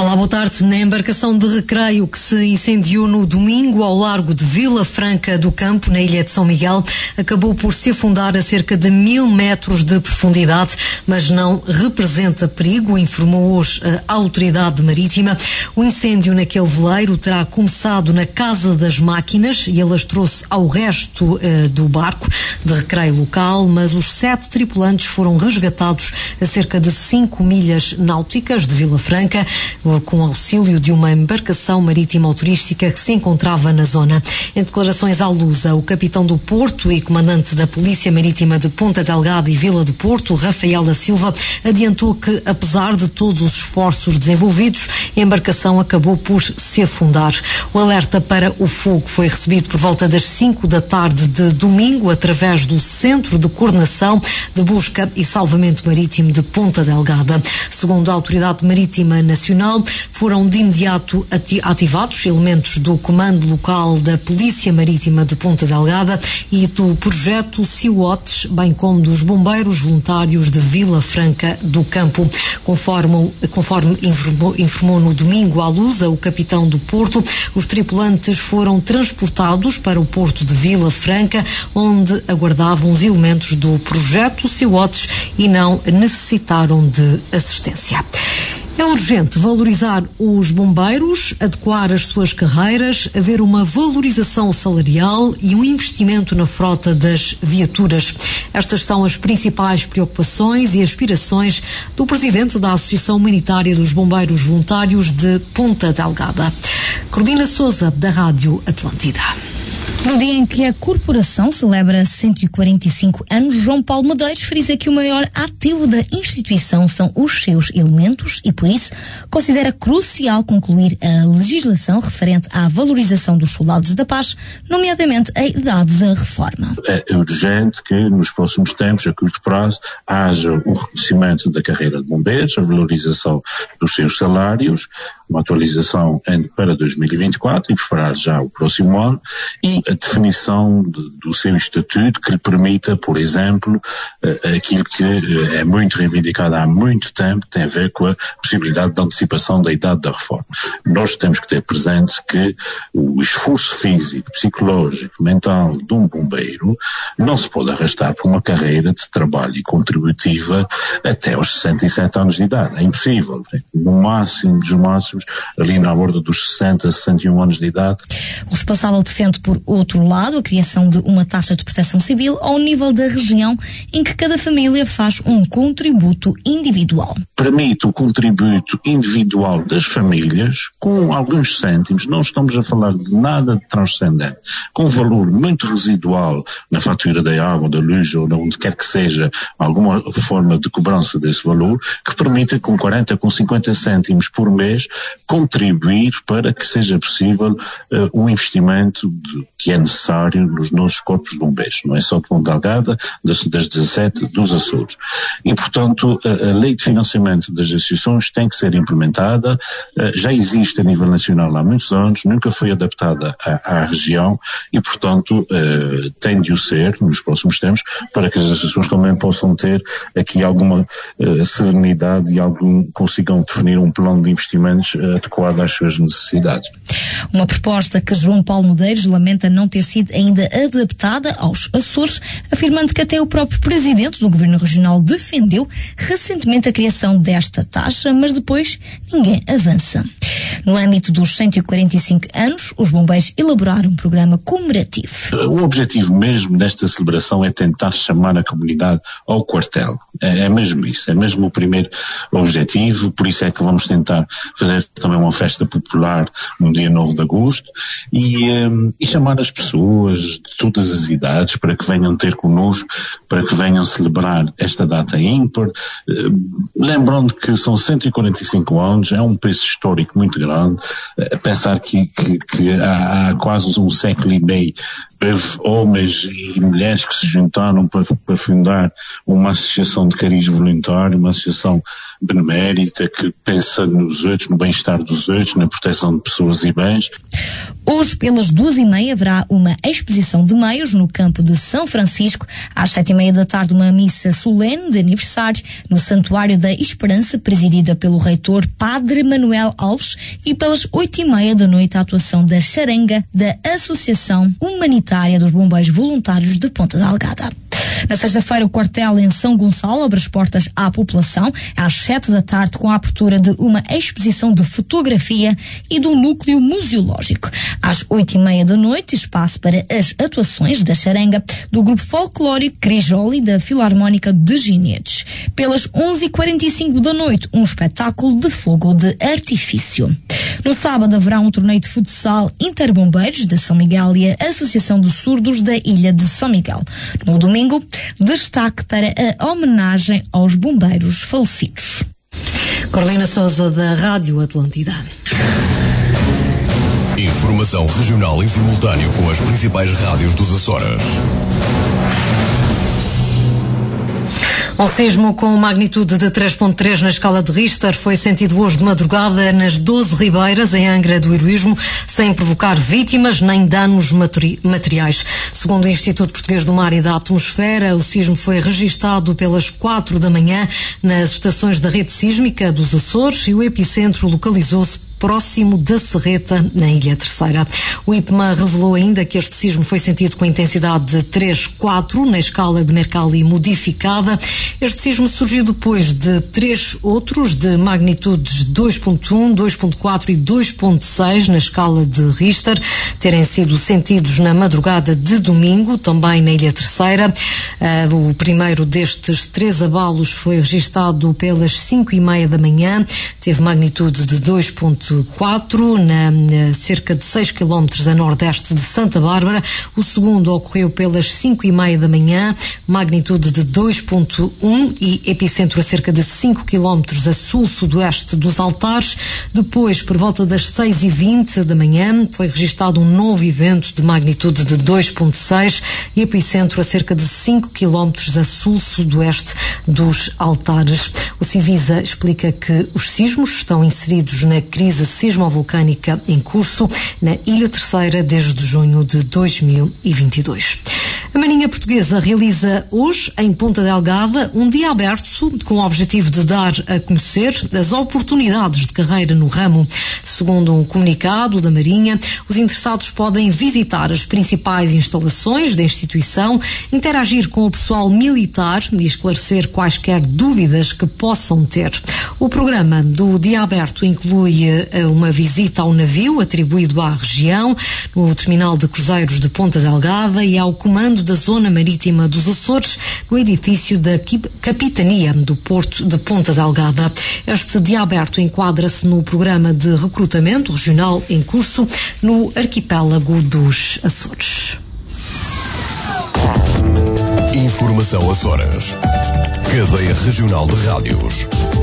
Olá, boa tarde. Na embarcação de recreio que se incendiou no domingo ao largo de Vila Franca do Campo, na ilha de São Miguel, acabou por se afundar a cerca de 1000 metros de profundidade, mas não representa perigo, informou hoje a autoridade marítima. O incêndio naquele veleiro terá começado na Casa das Máquinas e alastrou-se ao resto do barco de recreio local, mas os 7 tripulantes foram resgatados a cerca de 5 milhas náuticas de Vila Franca, com auxílio de uma embarcação marítima ou turística que se encontrava na zona. Em declarações à Lusa, o capitão do Porto e comandante da Polícia Marítima de Ponta Delgada e Vila do Porto, Rafael da Silva, adiantou que, apesar de todos os esforços desenvolvidos, a embarcação acabou por se afundar. O alerta para o fogo foi recebido por volta das 5 da tarde de domingo, através do Centro de Coordenação de Busca e Salvamento Marítimo de Ponta Delgada. Segundo a Autoridade Marítima Nacional, foram de imediato ativados elementos do Comando Local da Polícia Marítima de Ponta Delgada e do projeto Sea-Watch, bem como dos bombeiros voluntários de Vila Franca do Campo. Conforme informou no domingo à Lusa o capitão do Porto, os tripulantes foram transportados para o Porto de Vila Franca, onde aguardavam os elementos do projeto Sea-Watch e não necessitaram de assistência. É urgente valorizar os bombeiros, adequar as suas carreiras, haver uma valorização salarial e um investimento na frota das viaturas. Estas são as principais preocupações e aspirações do presidente da Associação Humanitária dos Bombeiros Voluntários de Ponta Delgada. Carolina Sousa, da Rádio Atlântida. No dia em que a corporação celebra 145 anos, João Paulo Medeiros frisa que o maior ativo da instituição são os seus elementos e, por isso, considera crucial concluir a legislação referente à valorização dos soldados da paz, nomeadamente a idade da reforma. É urgente que, nos próximos tempos, a curto prazo, haja o reconhecimento da carreira de bombeiros, a valorização dos seus salários, uma atualização para 2024 e preparar já o próximo ano, e a definição do seu estatuto que lhe permita, por exemplo, aquilo que é muito reivindicado há muito tempo, tem a ver com a possibilidade de antecipação da idade da reforma. Nós temos que ter presente que o esforço físico, psicológico, mental de um bombeiro não se pode arrastar por uma carreira de trabalho e contributiva até aos 67 anos de idade. É impossível. No máximo dos máximos, ali na borda dos 60, 61 anos de idade. O responsável defende, por outro lado, a criação de uma taxa de proteção civil ao nível da região em que cada família faz um contributo individual. Permite o contributo individual das famílias com alguns cêntimos, não estamos a falar de nada de transcendente, com um valor muito residual na fatura da água, da luz ou de onde quer que seja, alguma forma de cobrança desse valor, que permita com 40, com 50 cêntimos por mês contribuir para que seja possível o investimento que é necessário nos nossos corpos de bombeiros. Não é só de Ponta Delgada, das 17 dos Açores. E, portanto, a lei de financiamento das associações tem que ser implementada, já existe a nível nacional há muitos anos, nunca foi adaptada à região e, portanto, tem de o ser nos próximos tempos para que as associações também possam ter aqui alguma serenidade e consigam definir um plano de investimentos adequado às suas necessidades. Uma proposta que João Paulo Medeiros lamenta não ter sido ainda adaptada aos Açores, afirmando que até o próprio presidente do Governo Regional defendeu recentemente a criação desta taxa, mas depois ninguém avança. No âmbito dos 145 anos, os bombeiros elaboraram um programa comemorativo. O objetivo mesmo desta celebração é tentar chamar a comunidade ao quartel. É mesmo isso, é mesmo o primeiro objetivo, por isso é que vamos tentar fazer também uma festa popular no dia 9 de agosto e chamar as pessoas de todas as idades para que venham ter connosco, para que venham celebrar esta data ímpar, lembrando que são 145 anos, é um peso histórico muito grande geral, pensar que há quase um século e meio houve homens e mulheres que se juntaram para fundar uma associação de cariz voluntário, uma associação benemérita que pensa nos outros, no bem-estar dos outros, na proteção de pessoas e bens. Hoje, pelas 2h30, haverá uma exposição de meios no campo de São Francisco. Às 7h30 da tarde, uma missa solene de aniversário no Santuário da Esperança, presidida pelo reitor Padre Manuel Alves, e pelas 8h30 da noite, a atuação da Charanga da Associação Humanitária dos Bombeiros Voluntários de Ponta Delgada. Na sexta-feira, o quartel em São Gonçalo abre as portas à população às 7 da tarde com a abertura de uma exposição de fotografia e do núcleo museológico. Às 8h30 da noite, espaço para as atuações da charanga do grupo folclórico Crijoli da Filarmónica de Ginetes. Pelas 11h45 da noite, um espetáculo de fogo de artifício. No sábado haverá um torneio de futsal interbombeiros de São Miguel e a Associação dos Surdos da Ilha de São Miguel. No domingo, destaque para a homenagem aos bombeiros falecidos. Carolina Sousa, da Rádio Atlântida. Informação regional em simultâneo com as principais rádios dos Açores. Um sismo com magnitude de 3.3 na escala de Richter foi sentido hoje de madrugada nas 12 Ribeiras, em Angra do Heroísmo, sem provocar vítimas nem danos materiais. Segundo o Instituto Português do Mar e da Atmosfera, o sismo foi registado pelas 4 da manhã nas estações da rede sísmica dos Açores e o epicentro localizou-se próximo da Serreta, na Ilha Terceira. O IPMA revelou ainda que este sismo foi sentido com intensidade de 3,4 na escala de Mercalli modificada. Este sismo surgiu depois de 3 outros de magnitudes 2,1, 2,4 e 2,6 na escala de Richter terem sido sentidos na madrugada de domingo, também na Ilha Terceira. O primeiro destes 3 abalos foi registado pelas 5h30 da manhã, teve magnitude de 2,4 na cerca de 6 km a nordeste de Santa Bárbara. O segundo ocorreu pelas 5h30 da manhã, magnitude de 2,1 e epicentro a cerca de 5 km a sul-sudoeste dos Altares. Depois, por volta das 6h20 da manhã, foi registado um novo evento de magnitude de 2,6 e epicentro a cerca de 5 km a sul-sudoeste dos Altares. O Civisa explica que os sismos estão inseridos na crise sismovolcânica em curso na Ilha Terceira desde junho de 2022. A Marinha Portuguesa realiza hoje, em Ponta Delgada, um dia aberto com o objetivo de dar a conhecer as oportunidades de carreira no ramo. Segundo um comunicado da Marinha, os interessados podem visitar as principais instalações da instituição, interagir com o pessoal militar e esclarecer quaisquer dúvidas que possam ter. O programa do dia aberto inclui uma visita ao navio atribuído à região, no terminal de cruzeiros de Ponta Delgada e ao comando da Zona Marítima dos Açores, no edifício da Capitania do Porto de Ponta Delgada. Este dia aberto enquadra-se no programa de recrutamento regional em curso no arquipélago dos Açores. Informação Açores. Cadeia Regional de Rádios.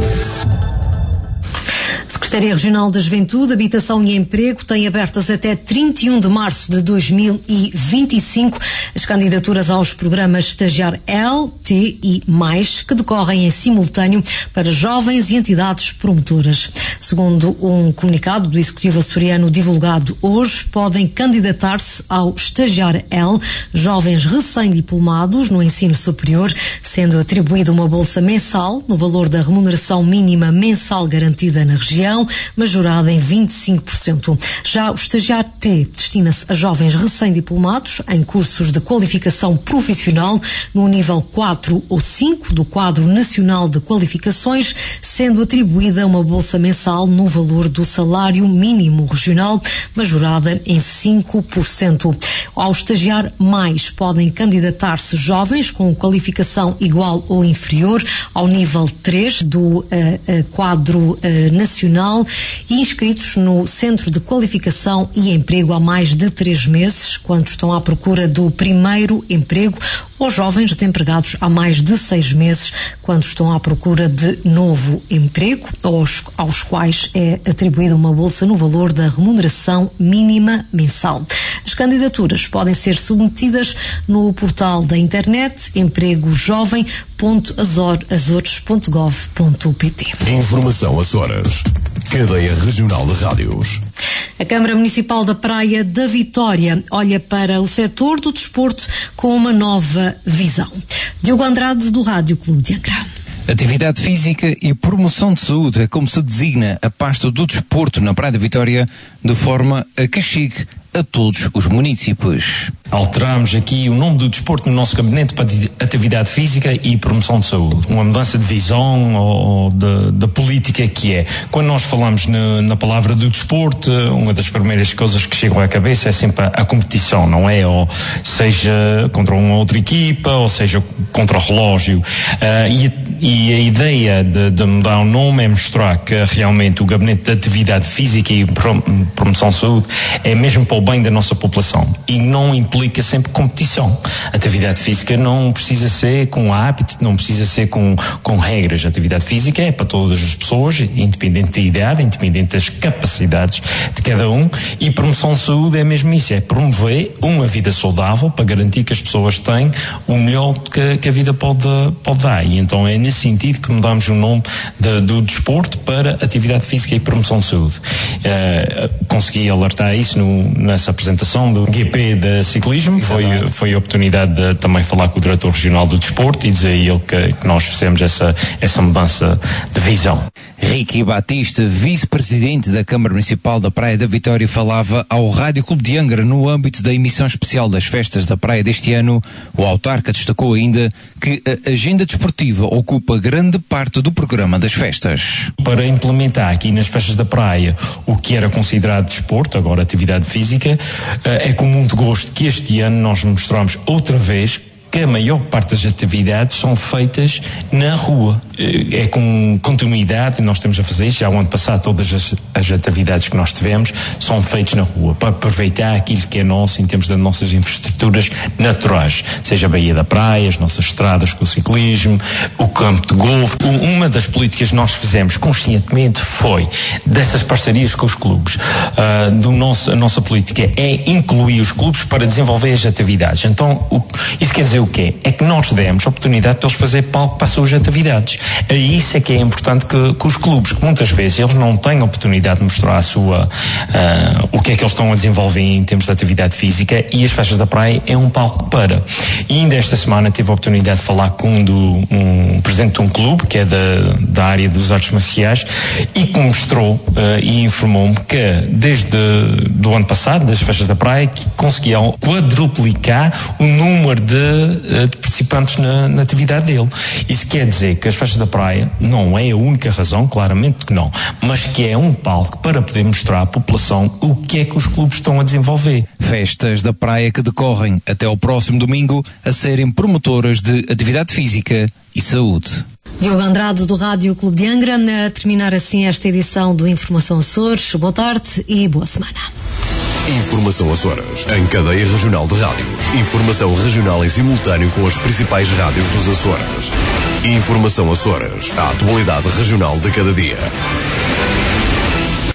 Secretaria Regional da Juventude, Habitação e Emprego tem abertas até 31 de março de 2025 as candidaturas aos programas Estagiar L, T e Mais, que decorrem em simultâneo para jovens e entidades promotoras. Segundo um comunicado do Executivo açoriano divulgado hoje, podem candidatar-se ao Estagiar L jovens recém-diplomados no ensino superior, sendo atribuída uma bolsa mensal no valor da remuneração mínima mensal garantida na região, majorada em 25%. Já o Estagiar T destina-se a jovens recém-diplomados em cursos de qualificação profissional no nível 4 ou 5 do quadro nacional de qualificações, sendo atribuída uma bolsa mensal no valor do salário mínimo regional, majorada em 5%. Ao Estagiar Mais podem candidatar-se jovens com qualificação igual ou inferior ao nível 3 do quadro nacional profissional e inscritos no Centro de Qualificação e Emprego há mais de 3 meses, quando estão à procura do primeiro emprego, ou jovens desempregados há mais de 6 meses, quando estão à procura de novo emprego, aos quais é atribuída uma bolsa no valor da remuneração mínima mensal. As candidaturas podem ser submetidas no portal da internet empregojovem.azores.gov.pt. Informação Açores. Cadeia Regional de Rádios. A Câmara Municipal da Praia da Vitória olha para o setor do desporto com uma nova visão. Diogo Andrade, do Rádio Clube de Angra. Atividade física e promoção de saúde é como se designa a pasta do desporto na Praia da Vitória, de forma a que chegue a todos os municípios. Alteramos aqui o nome do desporto no nosso gabinete para atividade física e promoção de saúde. Uma mudança de visão ou de política que é. Quando nós falamos na palavra do desporto, uma das primeiras coisas que chegam à cabeça é sempre a competição, não é? Ou seja contra uma outra equipa, ou seja contra o relógio. E a ideia de mudar o nome é mostrar que realmente o gabinete de atividade física e promoção de saúde é mesmo para o bem da nossa população e não implica sempre competição. A atividade física não precisa ser com hábito, não precisa ser com regras. A atividade física é para todas as pessoas, independente da idade, independente das capacidades de cada um, e promoção de saúde é mesmo isso, é promover uma vida saudável para garantir que as pessoas têm o melhor que a vida pode dar. E então é nesse sentido que mudamos o nome do desporto para atividade física e promoção de saúde. Consegui alertar isso nessa apresentação do GP de ciclismo. Foi a oportunidade de também falar com o diretor regional do desporto e dizer a ele que nós fizemos essa mudança de visão. Ricky Batista, vice-presidente da Câmara Municipal da Praia da Vitória, falava ao Rádio Clube de Angra no âmbito da emissão especial das festas da praia deste ano. O autarca destacou ainda que a agenda desportiva ocupa grande parte do programa das festas. Para implementar aqui nas festas da praia o que era considerado desporto, agora atividade física, é com muito gosto que este ano nós mostramos outra vez que a maior parte das atividades são feitas na rua. É com continuidade, nós estamos a fazer isso, já o ano passado todas as atividades que nós tivemos são feitas na rua, para aproveitar aquilo que é nosso em termos das nossas infraestruturas naturais, seja a Baía da Praia, as nossas estradas com o ciclismo, o campo de golfe. Uma das políticas que nós fizemos conscientemente foi dessas parcerias com os clubes. A nossa política é incluir os clubes para desenvolver as atividades. Então, isso quer dizer o quê? É que nós demos a oportunidade para eles fazer palco para as suas atividades. É isso é que é importante que os clubes, que muitas vezes eles não têm a oportunidade de mostrar o que é que eles estão a desenvolver em termos de atividade física, e as festas da praia é um palco para. E ainda esta semana tive a oportunidade de falar com um presidente de um clube, que é da área dos artes marciais, e que mostrou e informou-me que desde do ano passado, das festas da praia, que conseguiam quadruplicar o número de participantes na atividade dele. Isso quer dizer que as festas da praia não é a única razão, claramente que não, mas que é um palco para poder mostrar à população o que é que os clubes estão a desenvolver. Festas da praia que decorrem até ao próximo domingo a serem promotoras de atividade física e saúde. Diogo Andrade, do Rádio Clube de Angra, a terminar assim esta edição do Informação Açores. Boa tarde e boa semana. Informação Açores, em cadeia regional de rádios. Informação regional em simultâneo com as principais rádios dos Açores. Informação Açores, a atualidade regional de cada dia.